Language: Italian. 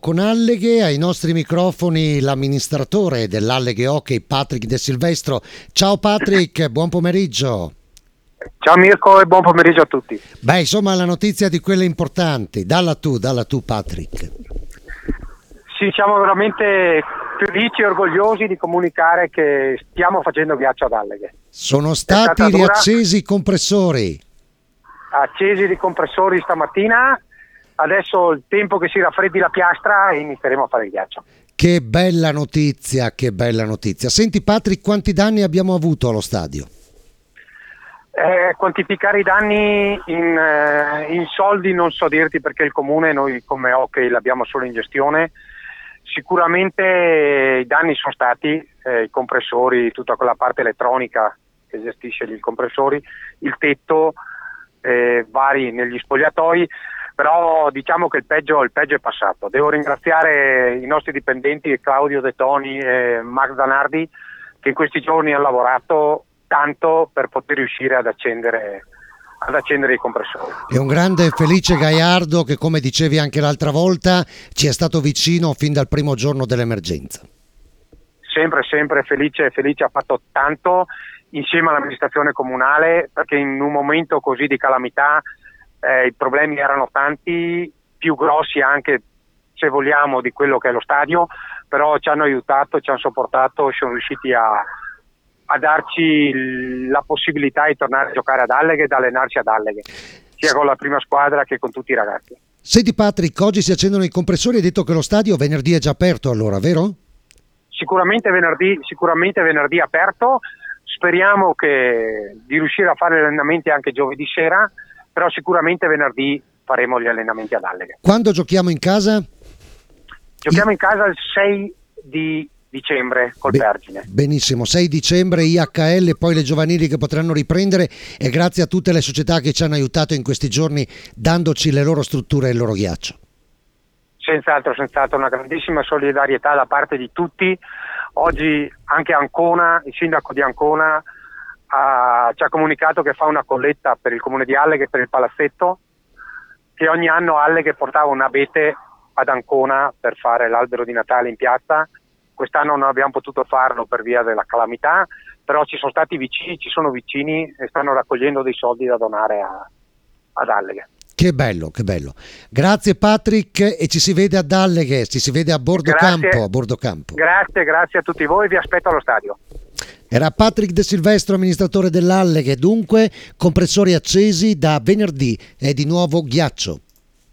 con Alleghe, ai nostri microfoni l'amministratore dell'Alleghe Hockey, Patrick De Silvestro. Ciao Patrick, buon pomeriggio. Ciao Mirko e buon pomeriggio a tutti. Beh, insomma, la notizia di quelle importanti, dalla tu Patrick. Sì, siamo veramente felici e orgogliosi di comunicare che stiamo facendo ghiaccio ad Alleghe. Sono stati riaccesi i compressori. Accesi i compressori stamattina, adesso il tempo che si raffreddi la piastra e inizieremo a fare il ghiaccio. Che bella notizia, che bella notizia. Senti Patrick, quanti danni abbiamo avuto allo stadio? Quantificare i danni in soldi non so dirti, perché il comune, noi come hockey l'abbiamo solo in gestione. Sicuramente i danni sono stati i compressori, tutta quella parte elettronica che gestisce i compressori, il tetto, vari negli spogliatoi, però diciamo che il peggio è passato. Devo ringraziare i nostri dipendenti Claudio De Toni e Max Danardi, che in questi giorni hanno lavorato tanto per poter riuscire ad accendere i compressori. E un grande Felice Gaiardo che, come dicevi anche l'altra volta, ci è stato vicino fin dal primo giorno dell'emergenza. Sempre Felice ha fatto tanto insieme all'amministrazione comunale, perché in un momento così di calamità i problemi erano tanti, più grossi anche, se vogliamo, di quello che è lo stadio, però ci hanno aiutato, ci hanno sopportato e sono riusciti a darci la possibilità di tornare a giocare ad Alleghe ed allenarci ad Alleghe, sia con la prima squadra che con tutti i ragazzi. Senti Patrick, oggi si accendono i compressori, hai detto che lo stadio venerdì è già aperto allora, vero? Sicuramente venerdì aperto, speriamo di riuscire a fare gli allenamenti anche giovedì sera, però sicuramente venerdì faremo gli allenamenti ad Alleghe. Quando giochiamo in casa? Giochiamo in casa il 6 di dicembre col Vergine. Benissimo, 6 dicembre IHL, poi le giovanili che potranno riprendere, e grazie a tutte le società che ci hanno aiutato in questi giorni dandoci le loro strutture e il loro ghiaccio. Senz'altro una grandissima solidarietà da parte di tutti. Oggi anche Ancona, il sindaco di Ancona ci ha comunicato che fa una colletta per il comune di Alleghe, per il palazzetto, che ogni anno Alleghe portava un abete ad Ancona per fare l'albero di Natale in piazza. Quest'anno non abbiamo potuto farlo per via della calamità, però ci sono vicini e stanno raccogliendo dei soldi da donare ad Alleghe. Che bello. Grazie Patrick, e ci si vede ad Alleghe, ci si vede a bordo campo. Grazie a tutti voi, vi aspetto allo stadio. Era Patrick De Silvestro, amministratore dell'Alleghe. Dunque, compressori accesi, da venerdì è di nuovo ghiaccio.